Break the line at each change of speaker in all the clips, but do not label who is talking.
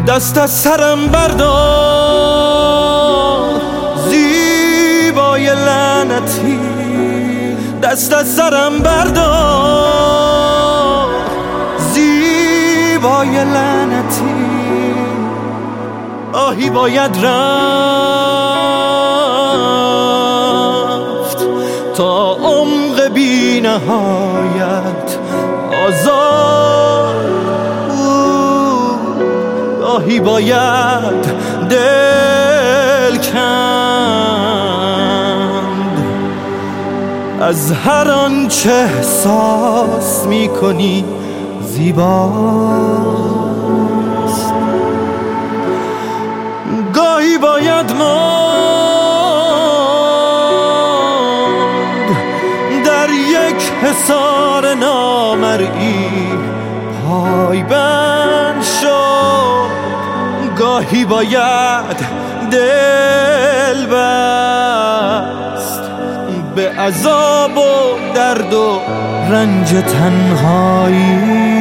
دست از سرم بردار زیبای لعنتی، دست از سرم بردار زیبای لعنتی. آهی باید رفت تا عمق بی نهایت آزاد. آهی باید دل کند از هر آنچه احساس می‌کنی زیباست. گاهی باید ماند در یک حصار نامرئی، پایبند شد. گاهی باید دل بست به عذاب و درد و رنج تنهایی.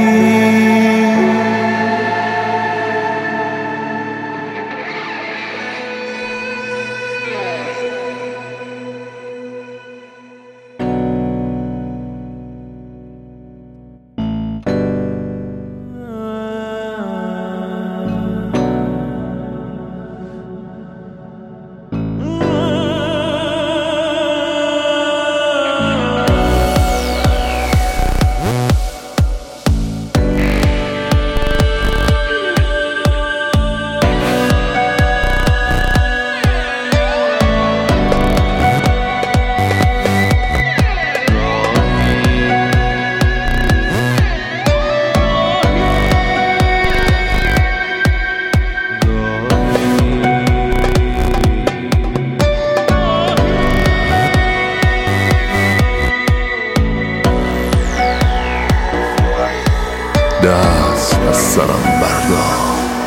دست از سرم بردار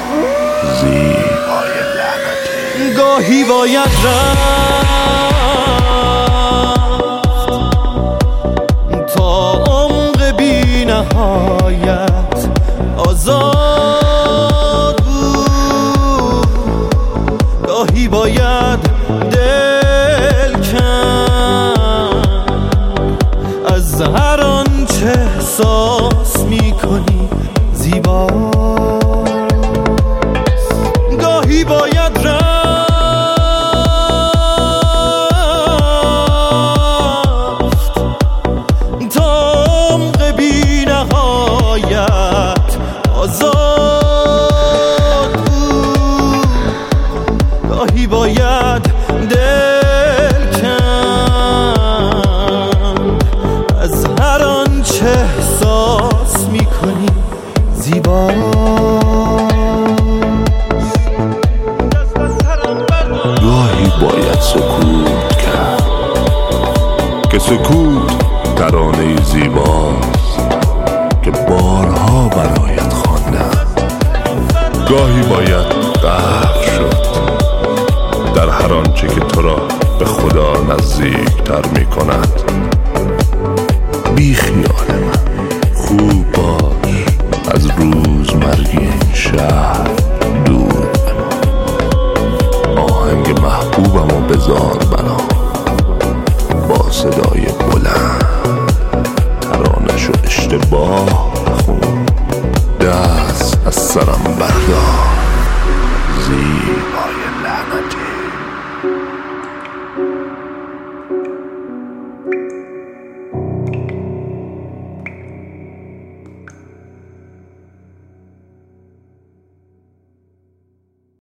زیبای لعنتی.
گاهی باید رفت تا عمق بی نهایت آزاد بود. گاهی باید دل کند از هر آنچه احساس می‌کنی زیباست. گاهی باید رفت تا عمق بی نهایت آزاد بود. گاهی باید دل کند از هر آنچه احساس می‌کنی زیباست.
گاهی باید سکوت کرد که سکوت ترانه زیباست که بارها برایت خواندم. گاهی باید غرق شد در هر آنچه که تو را به خدا نزدیک‌تر می‌کند. بی خیال من خوب باش، از روزمرگی این شهر دور بمان. آهنگ محبوبم و بزار برام با صدای